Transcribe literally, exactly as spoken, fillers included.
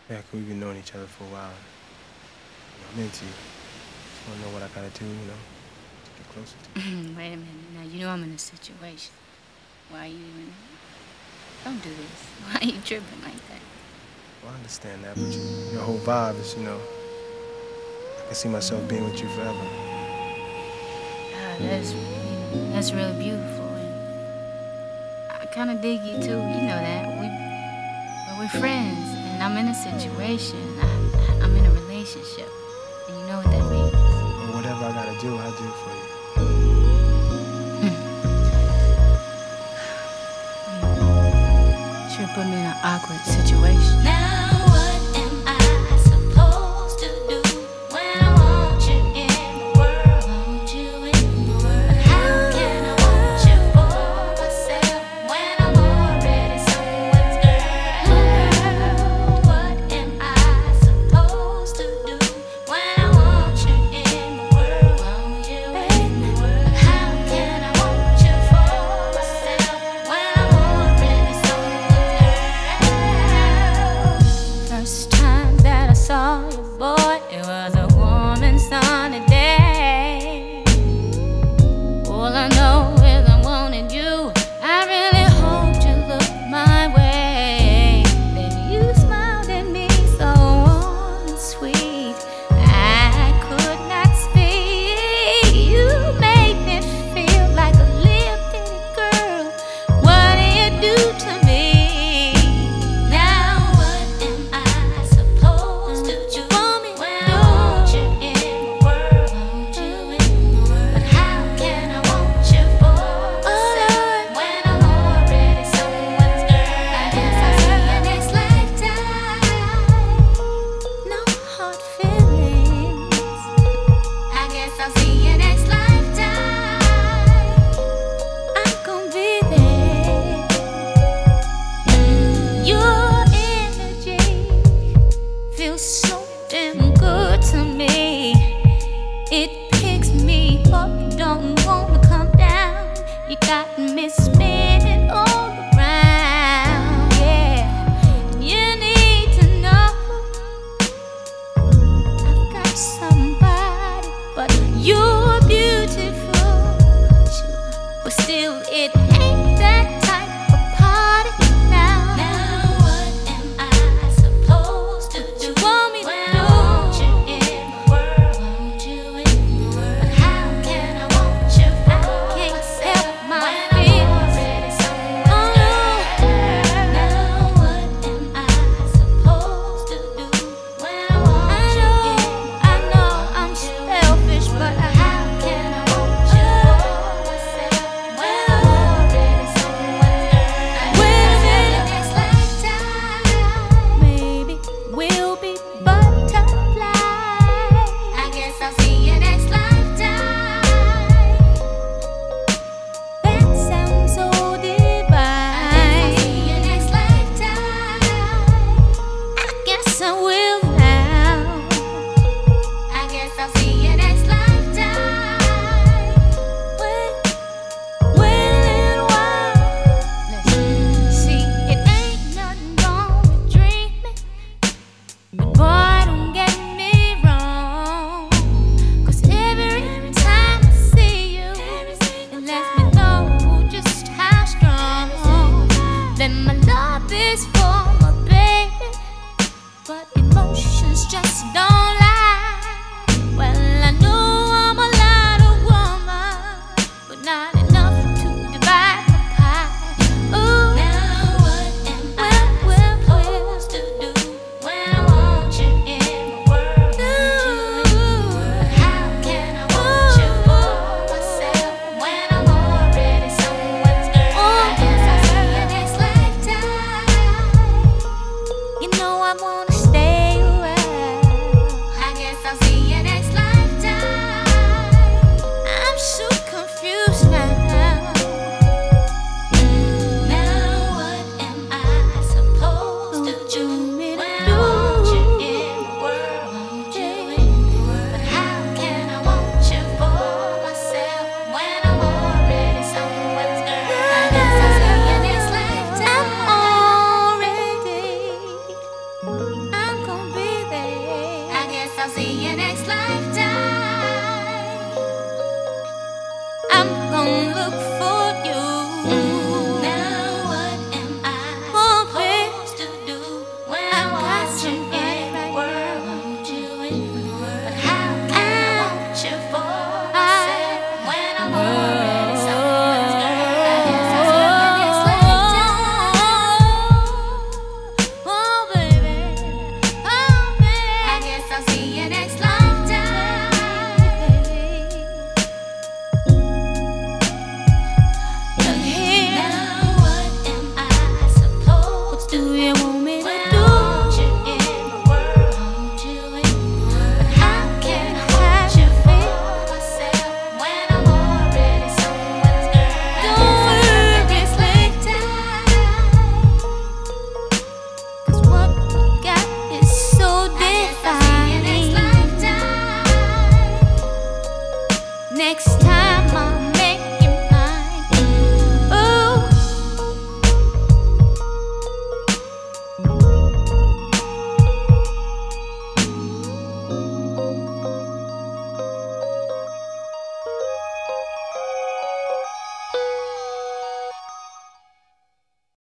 Yeah, 'cause we've been knowing each other for a while. You know, I'm into you. Just wanna know what I gotta do, you know, to get closer to you. Wait a minute. Now, you know I'm in a situation. Why are you even... Don't do this. Why are you tripping like that? Well, I understand that, but you, your whole vibe is, you know, I can see myself being with you forever. Ah, that's really, that's really beautiful. And I kind of dig you too. You know that. We, but we're friends, and I'm in a situation. I, I'm in a relationship, and you know what that means. Well, whatever I gotta do, I'll do it for you. Sure put me in an awkward situation. Now what am I supposed to do when I want you in the world? Want you in the world. How can I want you for myself when I'm already someone's girl? What am I supposed to do when I want you in the world? Want you in the world. How can I want you for myself when I'm already someone's girl? Next time,